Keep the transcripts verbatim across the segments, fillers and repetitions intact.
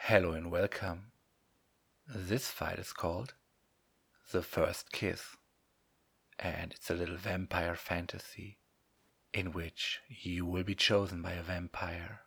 Hello and welcome. This file is called The First Kiss, and it's a little vampire fantasy in which you will be chosen by a vampire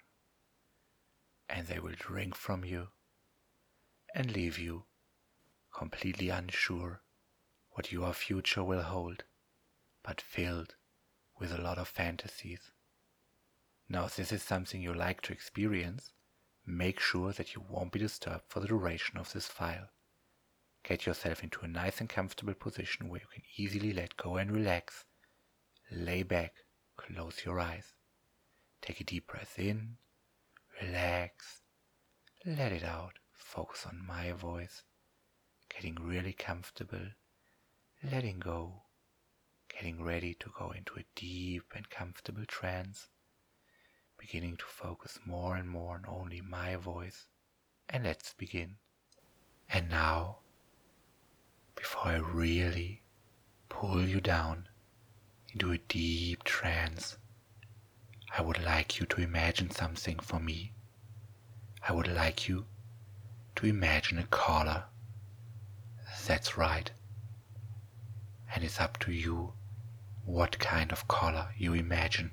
and they will drink from you and leave you completely unsure what your future will hold, but filled with a lot of fantasies. Now, if this is something you like to experience, make sure that you won't be disturbed for the duration of this file. Get yourself into a nice and comfortable position where you can easily let go and relax. Lay back, close your eyes. Take a deep breath in, relax, let it out. Focus on my voice, getting really comfortable, letting go, getting ready to go into a deep and comfortable trance. Beginning to focus more and more on only my voice, and let's begin. And now, before I really pull you down into a deep trance, I would like you to imagine something for me. I would like you to imagine a collar. That's right. And it's up to you what kind of collar you imagine.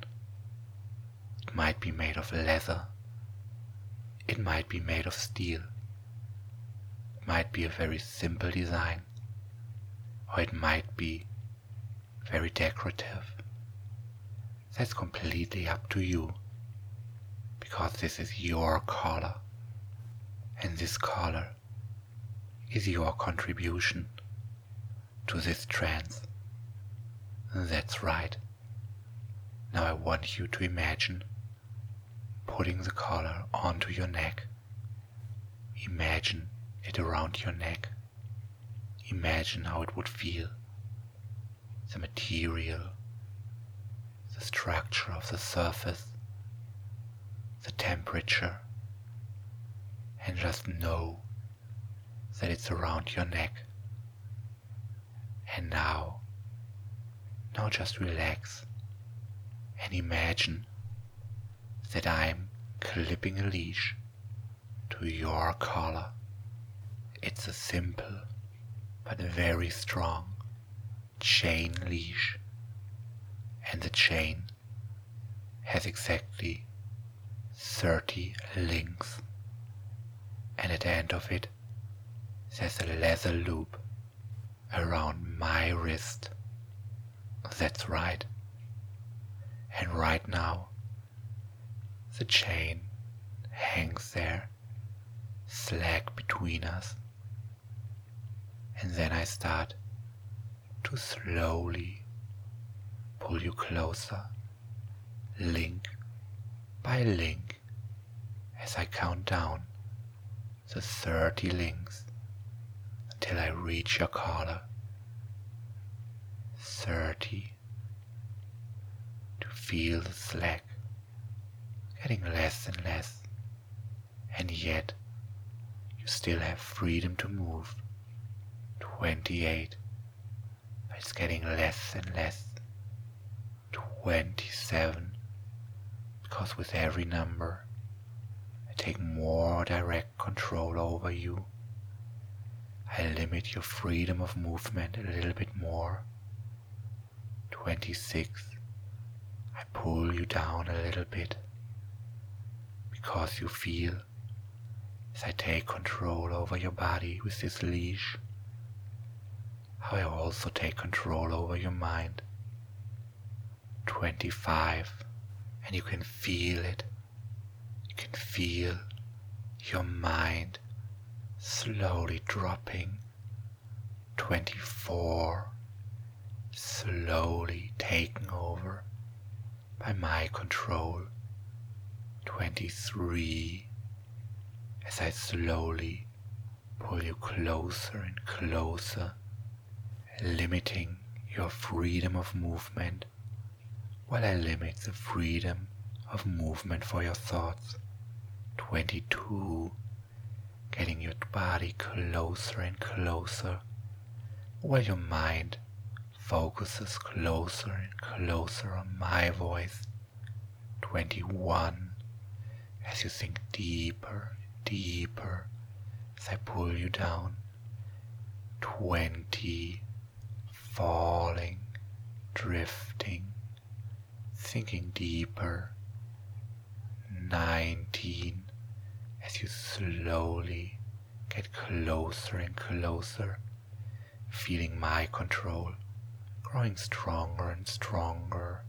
It might be made of leather, it might be made of steel, it might be a very simple design, or it might be very decorative. That's completely up to you, because this is your collar, and this collar is your contribution to this trance. That's right. Now I want you to imagine putting the collar onto your neck. Imagine it around your neck. Imagine how it would feel. The material, the structure of the surface, the temperature, and just know that it's around your neck. And now, now just relax and imagine that I'm clipping a leash to your collar. It's a simple but very strong chain leash, and the chain has exactly thirty links, and at the end of it there's a leather loop around my wrist. That's right. And right now the chain hangs there, slack between us, and then I start to slowly pull you closer, link by link, as I count down the thirty links until I reach your collar. Thirty. To feel the slack getting less and less, and yet you still have freedom to move. Twenty-eight, but it's getting less and less. Twenty-seven, because with every number I take more direct control over you. I limit your freedom of movement a little bit more. Twenty-six, I pull you down a little bit, because you feel, as I take control over your body with this leash, how I also take control over your mind. Twenty-five, and you can feel it. You can feel your mind slowly dropping. Twenty-four, slowly taken over by my control. Twenty-three, as I slowly pull you closer and closer, limiting your freedom of movement while I limit the freedom of movement for your thoughts. Twenty-two, getting your body closer and closer while your mind focuses closer and closer on my voice. Twenty-one, as you sink deeper deeper as I pull you down. Twenty, falling, drifting, sinking deeper. Nineteen, as you slowly get closer and closer, feeling my control, growing stronger and stronger.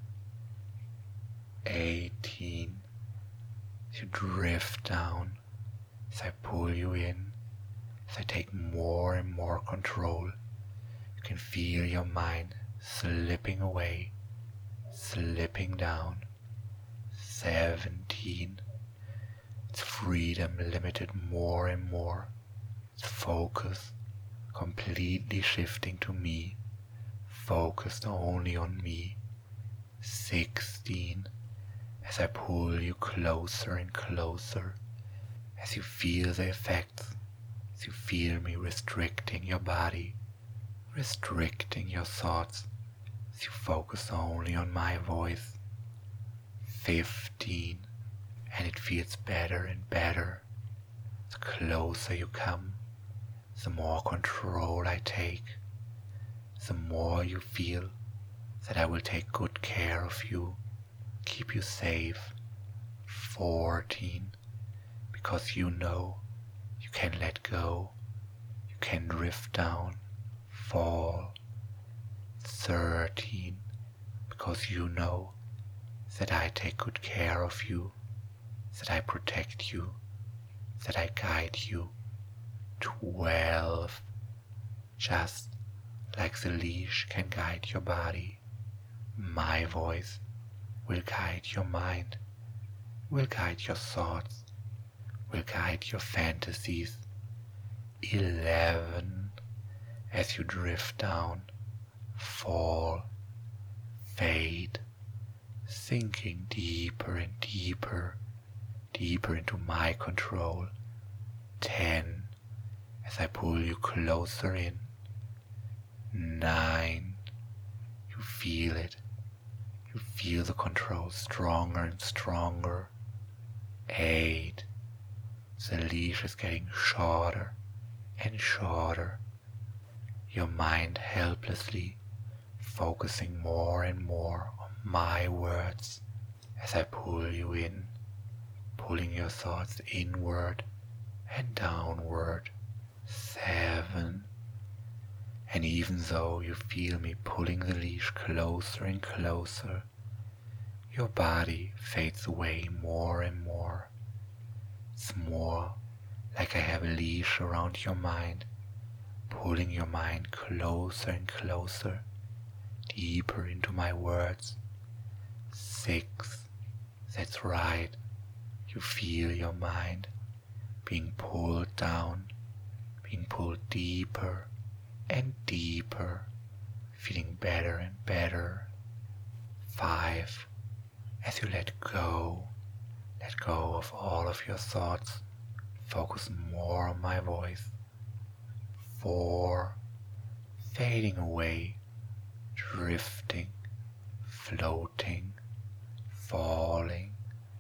Eighteen, as you drift down, as I pull you in, as I take more and more control. You can feel your mind slipping away, slipping down. Seventeen, its freedom limited more and more, its focus completely shifting to me, focused only on me. Sixteen, as I pull you closer and closer, as you feel the effects, as you feel me restricting your body, restricting your thoughts, as you focus only on my voice. Fifteen, and it feels better and better. The closer you come, the more control I take, the more you feel that I will take good care of you, keep you safe. Fourteen, because you know you can let go, you can drift down, fall. Thirteen, because you know that I take good care of you, that I protect you, that I guide you. Twelve, just like the leash can guide your body, my voice will guide your mind, will guide your thoughts, will guide your fantasies. Eleven, as you drift down, fall, fade, sinking deeper and deeper, deeper into my control. Ten, as I pull you closer in. Nine, you feel it, you feel the control stronger and stronger. Eight, the leash is getting shorter and shorter, your mind helplessly focusing more and more on my words as I pull you in, pulling your thoughts inward and downward. Seven, and even though you feel me pulling the leash closer and closer, your body fades away more and more. It's more like I have a leash around your mind, pulling your mind closer and closer, deeper into my words. Six, that's right, you feel your mind being pulled down, being pulled deeper and deeper, feeling better and better. Five, as you let go, let go of all of your thoughts, focus more on my voice. Four, fading away, drifting, floating, falling.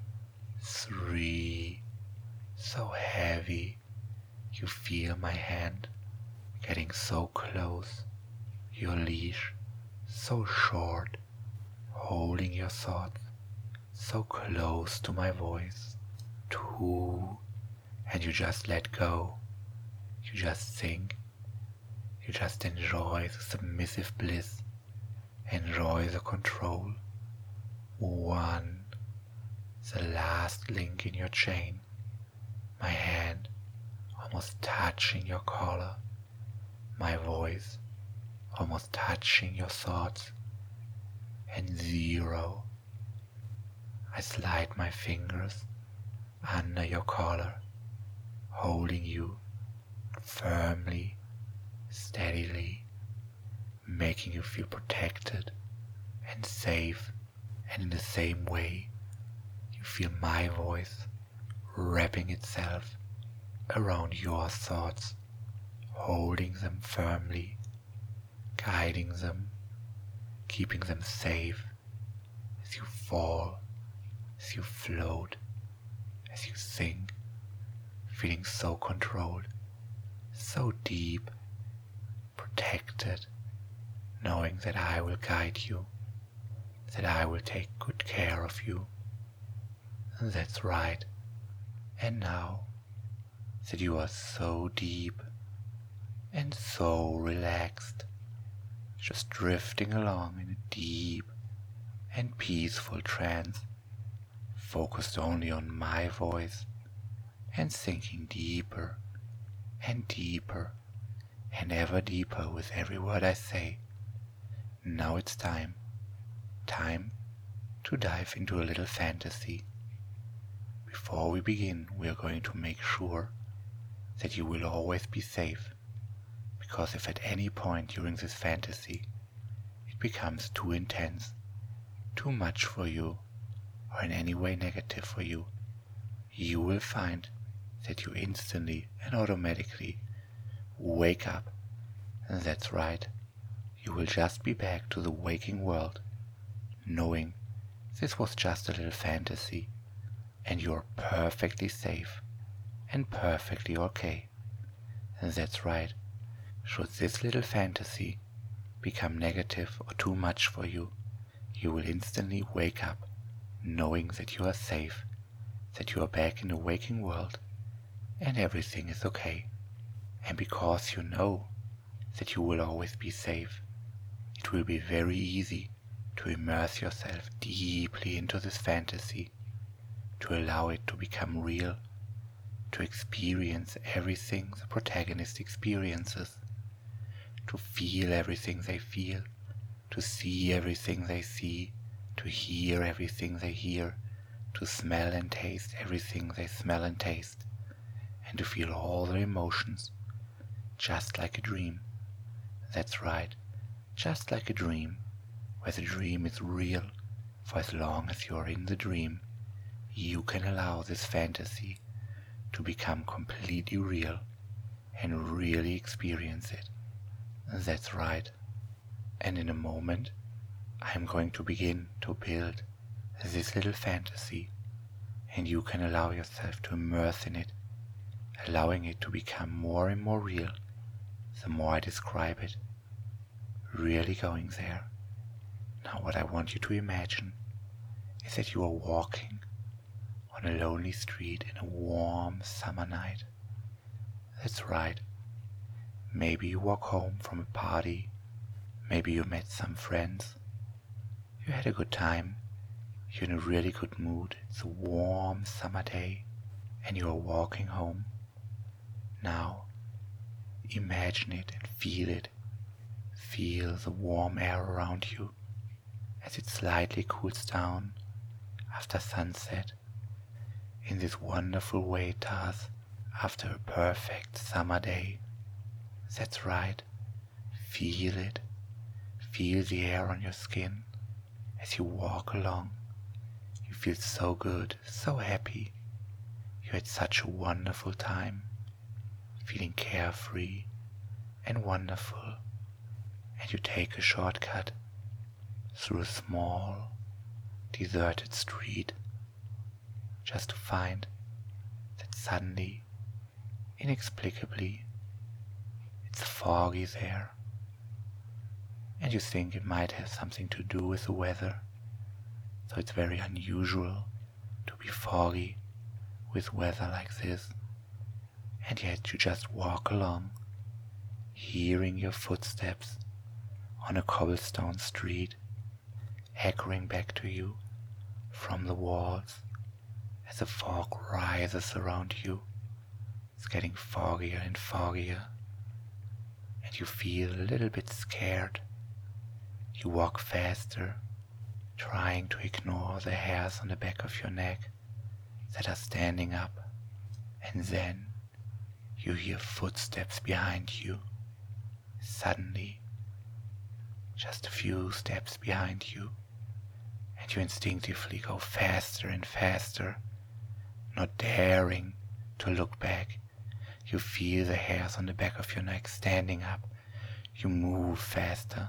Three, so heavy, you feel my hand getting so close, your leash so short, holding your thoughts so close to my voice. Two, and you just let go, you just think, you just enjoy the submissive bliss, enjoy the control. One, the last link in your chain, my hand almost touching your collar, my voice almost touching your thoughts. And zero, I slide my fingers under your collar, holding you firmly, steadily, making you feel protected and safe. And in the same way, you feel my voice wrapping itself around your thoughts, holding them firmly, guiding them, keeping them safe as you fall, as you float, as you sink, feeling so controlled, so deep, protected, knowing that I will guide you, that I will take good care of you. And that's right. And now that you are so deep and so relaxed, just drifting along in a deep and peaceful trance, focused only on my voice and sinking deeper and deeper and ever deeper with every word I say. Now it's time, time to dive into a little fantasy. Before we begin, we are going to make sure that you will always be safe, because if at any point during this fantasy it becomes too intense, too much for you, or in any way negative for you, you will find that you instantly and automatically wake up. And that's right, you will just be back to the waking world, knowing this was just a little fantasy and you're perfectly safe and perfectly okay. And that's right, should this little fantasy become negative or too much for you, you will instantly wake up knowing that you are safe, that you are back in the waking world and everything is okay. And because you know that you will always be safe, it will be very easy to immerse yourself deeply into this fantasy, to allow it to become real, to experience everything the protagonist experiences, to feel everything they feel, to see everything they see, to hear everything they hear, to smell and taste everything they smell and taste, and to feel all their emotions, just like a dream. That's right, just like a dream, where the dream is real. For as long as you are in the dream, you can allow this fantasy to become completely real and really experience it. That's right. And in a moment, I am going to begin to build this little fantasy, and you can allow yourself to immerse in it, allowing it to become more and more real the more I describe it, really going there. Now what I want you to imagine is that you are walking on a lonely street in a warm summer night. That's right. Maybe you walk home from a party, maybe you met some friends, you had a good time, you're in a really good mood, it's a warm summer day, and you are walking home. Now, imagine it and feel it. Feel the warm air around you as it slightly cools down after sunset, in this wonderful way it does after a perfect summer day. That's right. Feel it. Feel the air on your skin as you walk along. You feel so good, so happy. You had such a wonderful time, feeling carefree and wonderful. And you take a shortcut through a small, deserted street, just to find that suddenly, inexplicably, it's foggy there, and you think it might have something to do with the weather. So it's very unusual to be foggy with weather like this, and yet you just walk along, hearing your footsteps on a cobblestone street, echoing back to you from the walls as the fog rises around you. It's getting foggier and foggier, and you feel a little bit scared. You walk faster, trying to ignore the hairs on the back of your neck that are standing up, and then you hear footsteps behind you. Suddenly, just a few steps behind you, and you instinctively go faster and faster, not daring to look back. You feel the hairs on the back of your neck standing up. You move faster,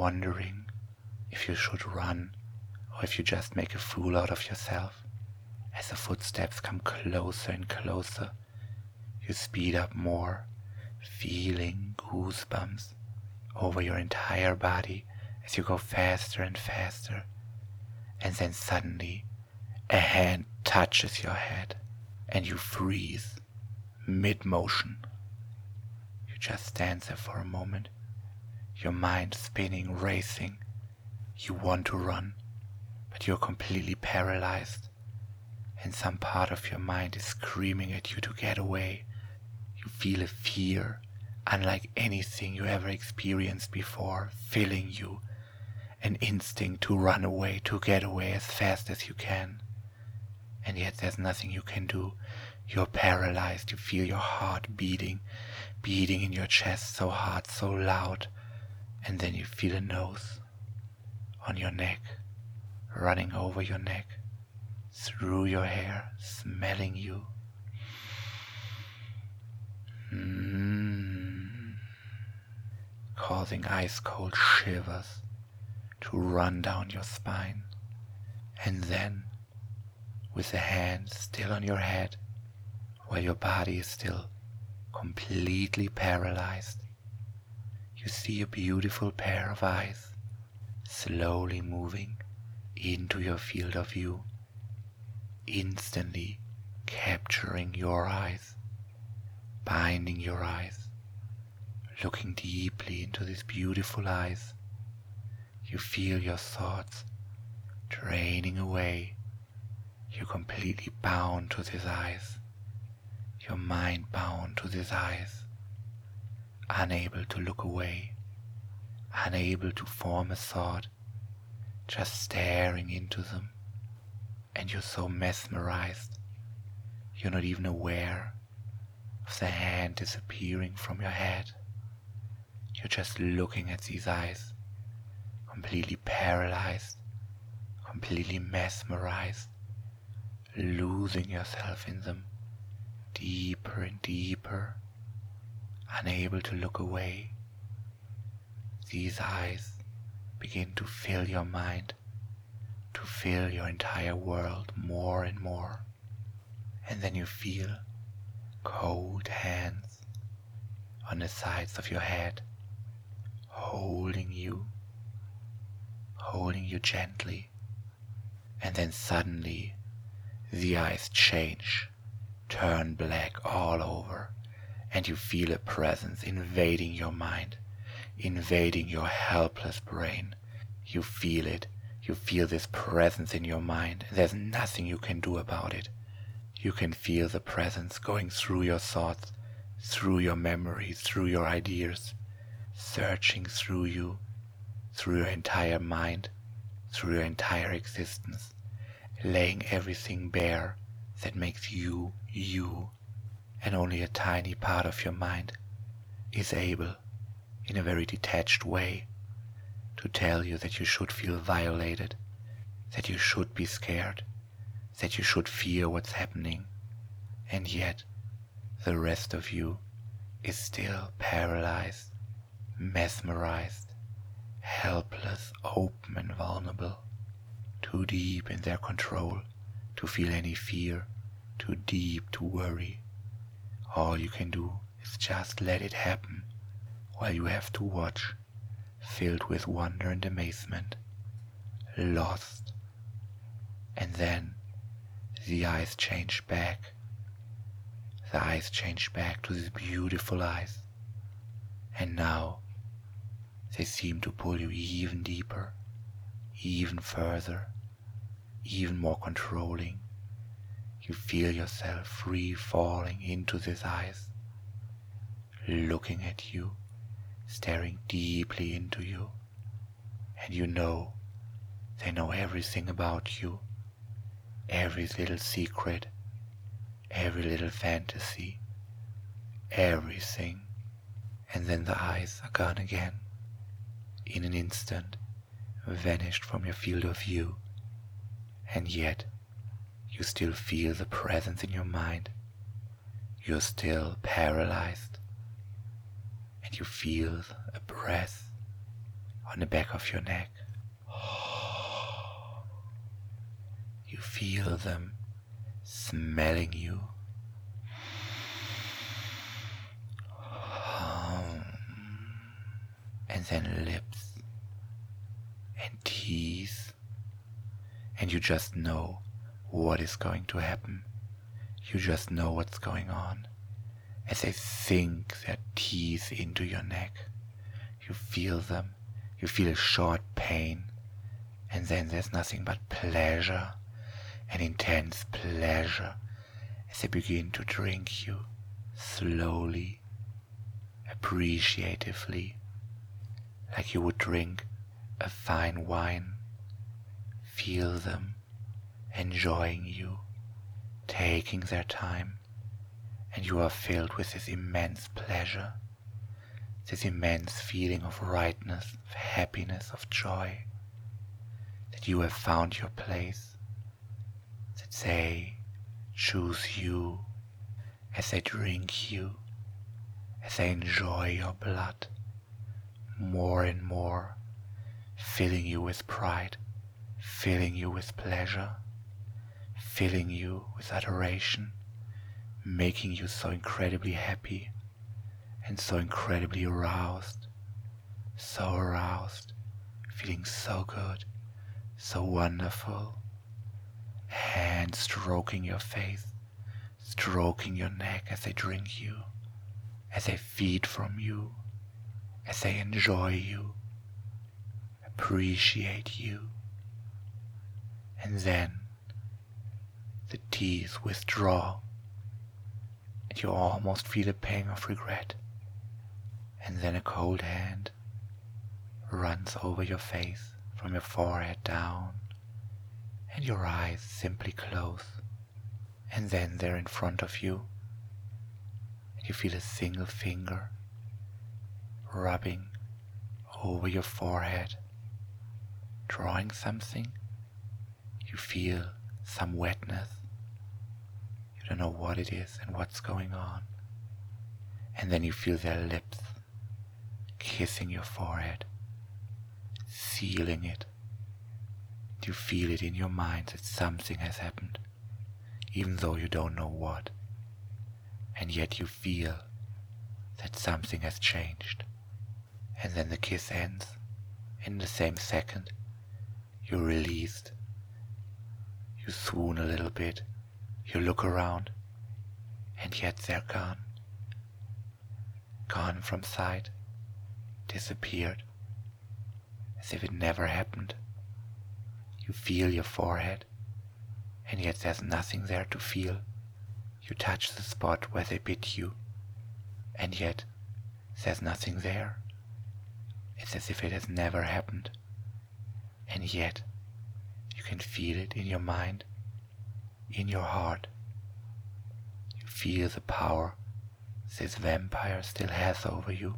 wondering if you should run or if you just make a fool out of yourself. As the footsteps come closer and closer, you speed up more, feeling goosebumps over your entire body as you go faster and faster. And then suddenly a hand touches your head and you freeze mid-motion. You just stand there for a moment, your mind spinning, racing. You want to run, but you're completely paralyzed, and some part of your mind is screaming at you to get away. You feel a fear unlike anything you ever experienced before filling you, an instinct to run away, to get away as fast as you can. And yet there's nothing you can do. You're paralyzed. You feel your heart beating, beating in your chest so hard, so loud. And then you feel a nose on your neck, running over your neck, through your hair, smelling you. Mm. Causing ice-cold shivers to run down your spine. And then, with a hand still on your head, while your body is still completely paralyzed, you see a beautiful pair of eyes slowly moving into your field of view, instantly capturing your eyes, binding your eyes, looking deeply into these beautiful eyes. You feel your thoughts draining away. You're completely bound to these eyes, your mind bound to these eyes, unable to look away, unable to form a thought, just staring into them. And you're so mesmerized, you're not even aware of the hand disappearing from your head. You're just looking at these eyes, completely paralyzed, completely mesmerized, losing yourself in them, deeper and deeper, unable to look away. These eyes begin to fill your mind, to fill your entire world more and more. And then you feel cold hands on the sides of your head, holding you, holding you gently. And then suddenly the eyes change, turn black all over, and you feel a presence invading your mind, invading your helpless brain. You feel it. You feel this presence in your mind. There's nothing you can do about it. You can feel the presence going through your thoughts, through your memories, through your ideas, searching through you, through your entire mind, through your entire existence, laying everything bare that makes you, you. And only a tiny part of your mind is able, in a very detached way, to tell you that you should feel violated, that you should be scared, that you should fear what's happening. And yet, the rest of you is still paralyzed, mesmerized, helpless, open and vulnerable, too deep in their control to feel any fear, too deep to worry. All you can do is just let it happen, while you have to watch, filled with wonder and amazement, lost. And then the eyes change back. The eyes change back to these beautiful eyes. And now they seem to pull you even deeper, even further, even more controlling. You feel yourself free falling into these eyes, looking at you, staring deeply into you. And you know they know everything about you, every little secret, every little fantasy, everything. And then the eyes are gone again, in an instant, vanished from your field of view. And yet you still feel the presence in your mind. You're still paralyzed, and you feel a breath on the back of your neck. You feel them smelling you, and then lips and teeth, and you just know what is going to happen. You just know what's going on. As they sink their teeth into your neck, you feel them, you feel a short pain, and then there's nothing but pleasure, an intense pleasure, as they begin to drink you slowly, appreciatively, like you would drink a fine wine. Feel them enjoying you, taking their time, and you are filled with this immense pleasure, this immense feeling of rightness, of happiness, of joy, that you have found your place, that they choose you as they drink you, as they enjoy your blood more and more, filling you with pride, filling you with pleasure, filling you with adoration, making you so incredibly happy and so incredibly aroused, so aroused, feeling so good, so wonderful, hand stroking your face, stroking your neck as they drink you, as they feed from you, as they enjoy you, appreciate you. And then the teeth withdraw, and you almost feel a pang of regret. And then a cold hand runs over your face from your forehead down, and your eyes simply close. And then they're in front of you, and you feel a single finger rubbing over your forehead, drawing something. You feel some wetness. You don't know what it is and what's going on. And then you feel their lips kissing your forehead, sealing it. You feel it in your mind that something has happened, even though you don't know what. And yet you feel that something has changed. And then the kiss ends. In the same second, you're released. You swoon a little bit. You look around, and yet they're gone. Gone from sight, disappeared, as if it never happened. You feel your forehead, and yet there's nothing there to feel. You touch the spot where they bit you, and yet there's nothing there. It's as if it has never happened, and yet you can feel it in your mind, in your heart. You feel the power this vampire still has over you.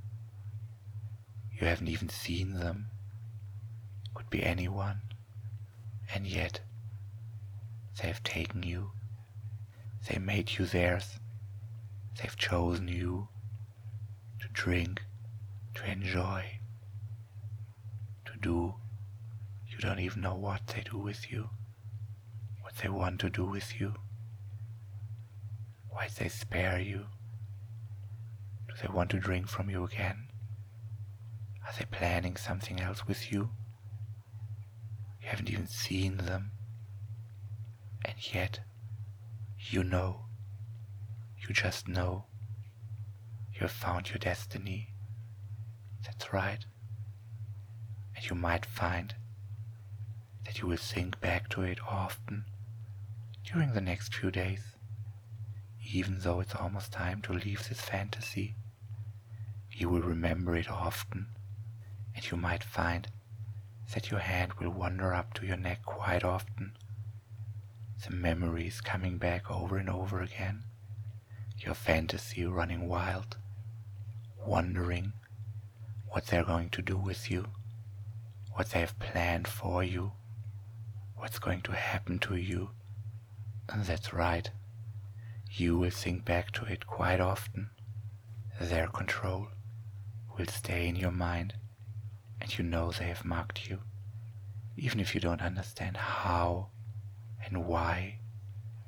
You haven't even seen them. Could be anyone. And yet they have taken you. They made you theirs. They've chosen you to drink, to enjoy, to do. You don't even know what they do with you, what they want to do with you. Why they spare you? Do they want to drink from you again? Are they planning something else with you? You haven't even seen them, and yet you know, you just know, you have found your destiny. That's right. And you might find that you will think back to it often during the next few days, even though it's almost time to leave this fantasy. You will remember it often, and you might find that your hand will wander up to your neck quite often. The memories coming back over and over again, your fantasy running wild, wondering what they're going to do with you, what they have planned for you, what's going to happen to you. And that's right, you will think back to it quite often. Their control will stay in your mind, and you know they have marked you, even if you don't understand how and why.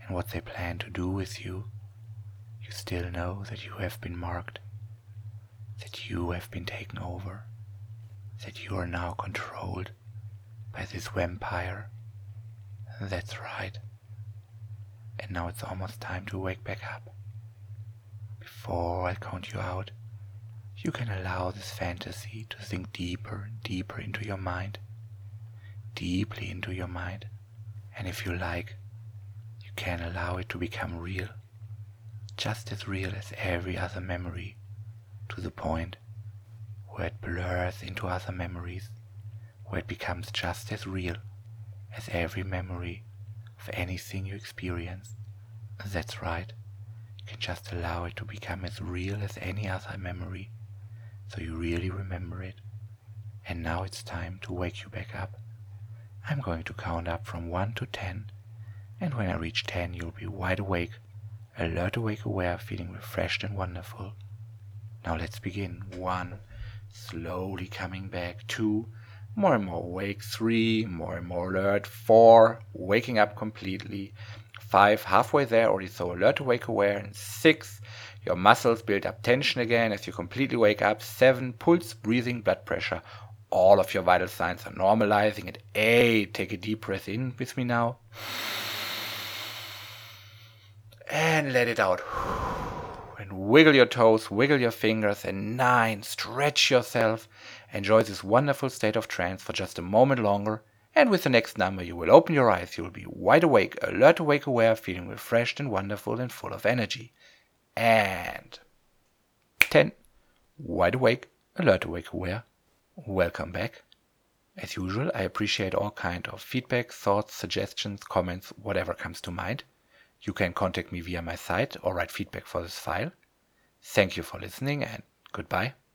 and what they plan to do with you, you still know that you have been marked, that you have been taken over, that you are now controlled by this vampire. That's right. And now it's almost time to wake back up. Before I count you out, you can allow this fantasy to sink deeper and deeper into your mind, deeply into your mind. And if you like, you can allow it to become real, just as real as every other memory, to the point where it blurs into other memories, where it becomes just as real as every memory of anything you experience. That's right. You can just allow it to become as real as any other memory, so you really remember it. And now it's time to wake you back up. I'm going to count up from one to ten, and when I reach ten, you'll be wide awake, alert, awake, aware, feeling refreshed and wonderful. Now let's begin. One, slowly coming back. Two, more and more awake. Three, more and more alert. Four, waking up completely. Five, halfway there, already so alert, awake, aware. And six, your muscles build up tension again as you completely wake up. Seven, pulse, breathing, blood pressure. All of your vital signs are normalizing. At eight, take a deep breath in with me now. And let it out. And wiggle your toes, wiggle your fingers. And nine, stretch yourself. Enjoy this wonderful state of trance for just a moment longer. And with the next number, you will open your eyes. You will be wide awake, alert, awake, aware, feeling refreshed and wonderful and full of energy. And ten, wide awake, alert, awake, aware. Welcome back. As usual, I appreciate all kind of feedback, thoughts, suggestions, comments, whatever comes to mind. You can contact me via my site or write feedback for this file. Thank you for listening and goodbye.